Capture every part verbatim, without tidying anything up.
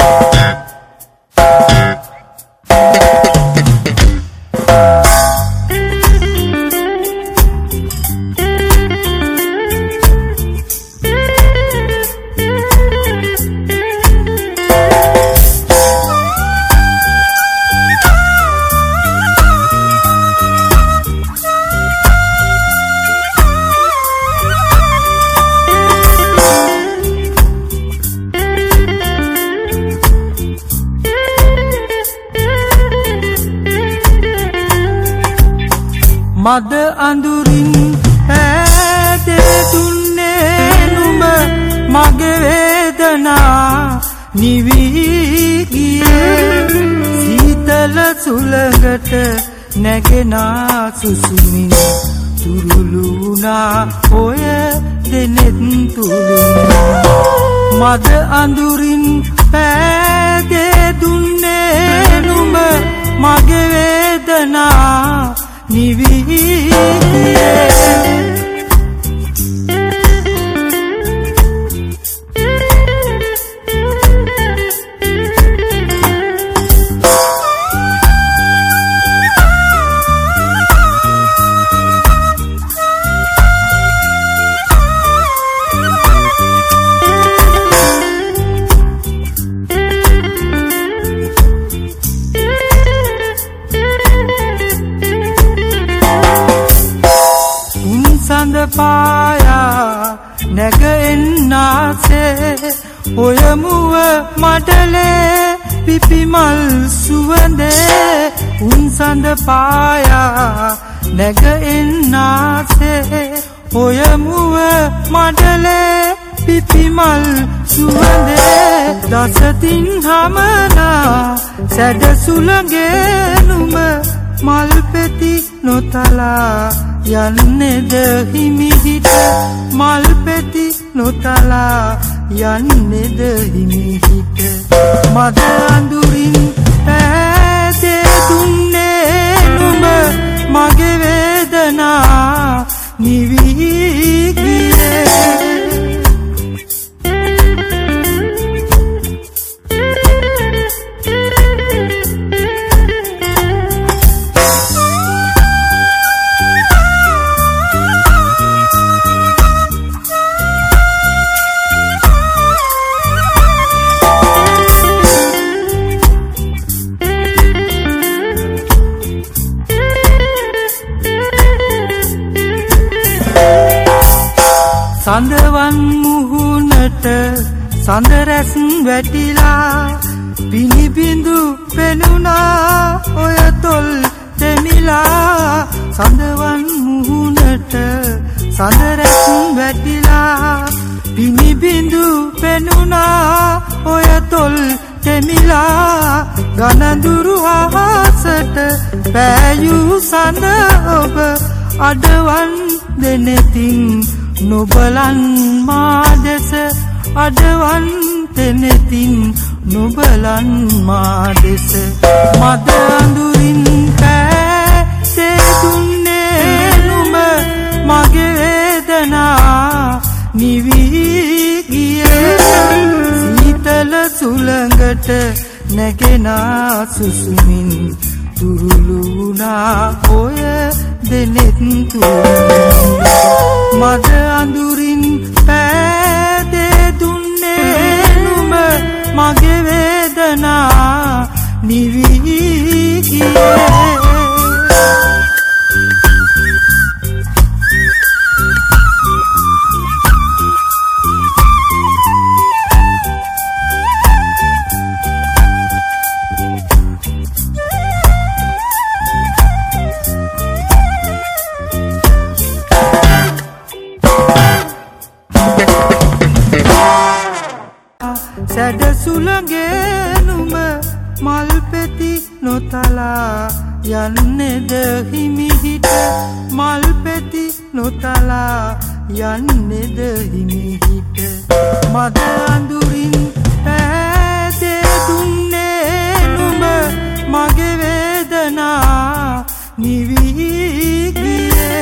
මද අඳුරින් ඈතේ දුන්නේ නුඹ මගේ වේදනා නිවි ගියේ සීතල සුළඟට නැගෙනා සුසුමින් තුරුළුනා ඔය දෙනෙත් තුලින් මද අඳුරින් ඈතේ දුන්නේ නුඹ මගේ වේදනා නිවියේ පායා නැග එන්නාසේ ඔය මුව මඩලේ පිපිමල් සුවඳේ උන් සඳ පායා නැග එන්නාසේ ඔය මුව මඩලේ පිපිමල් සුවඳේ දසතින් හමනා සැඩ සුළඟේ නුඹ මල් පෙති නොතලා යන්නේද හිමිහිට මල් පෙති නොතලා යන්නේද හිමිහිට මද අඳුරින් ඈතේ දුන්නේ නුඹ මගේ වේදනා නිවි ගියේ සඳවන් මුහුණට සඳ රැස් වැටිලා පිනිබිඳු පෙනුණා ඔය තොල් දෙමිලා සඳවන් මුහුණට සඳ රැස් වැටිලා පිනිබිඳු පෙනුණා ඔය තොල් දෙමිලා ගනඳුරු අහසට පෑයූ සඳ ඔබ අඩවන් දෙනෙතින් නොබලන් මා දෙස අඩවන් තෙනෙතින් නොබලන් මා දෙස මද අඳුරින් පෑසේ දුන්නේ නුඹ මගේ වේදනා නිවි ගියේ සීතල සුළඟට නැගෙනා සුසුමින් තුරුළුනා ඔය දෙනෙත් තුලින් මද අඳුරින් පෑදේ දුන්නේ නුඹ මගේ වේදනා නිවි ගියේ සැඩ සුළඟේ නුඹ මල් පෙති නොතලා යන්නේද හිමිහිට මල් පෙති නොතලා යන්නේද හිමිහිට මද අඳුරින් පෑදේ දුන්නේ නුඹ මගේ වේදනා නිවි ගියේ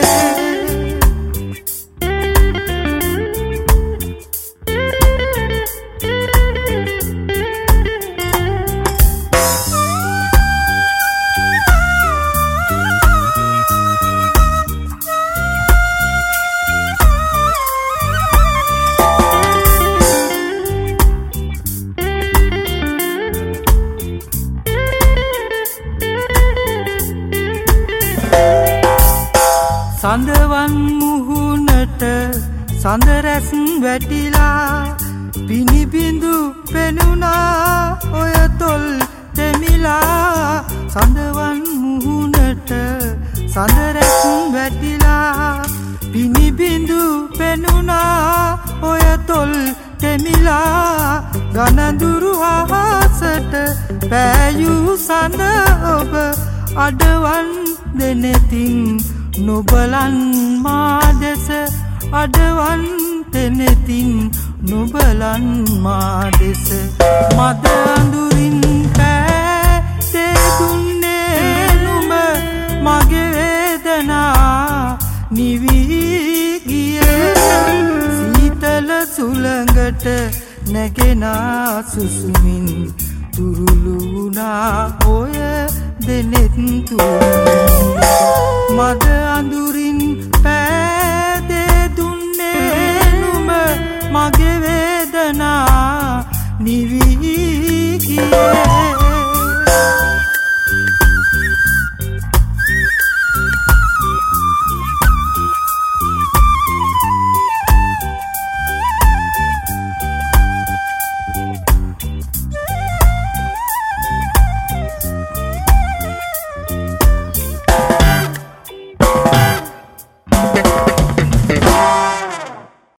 සඳවන් මුහුණට සඳරැස් වැටිලා පිනිබිඳු පෙනුණා ඔය තොල් තෙමිලා සඳවන් මුහුණට සඳරැස් වැටිලා පිනිබිඳු පෙනුණා ඔය තොල් තෙමිලා ගනඳුරු අහසට පෑයූ සඳ ඔබ අඩවන් දෙනෙතින් නොබලන් මා දෙස අඩවන් දෙනෙතින් නොබලන් මා දෙස මද අඳුරින් පෑතේ දුන්නේ නුඹ මගේ වේදනා නිවී ගියේ සීතල සුළඟට නැගෙනා සුසුමින් තුරුළු වුණා ඔය දෙනෙත් තුරුමින් මද අඳුරින් පෑදේ දුන්නේ නුඹ මගේ වේදනා නිවී ගියේ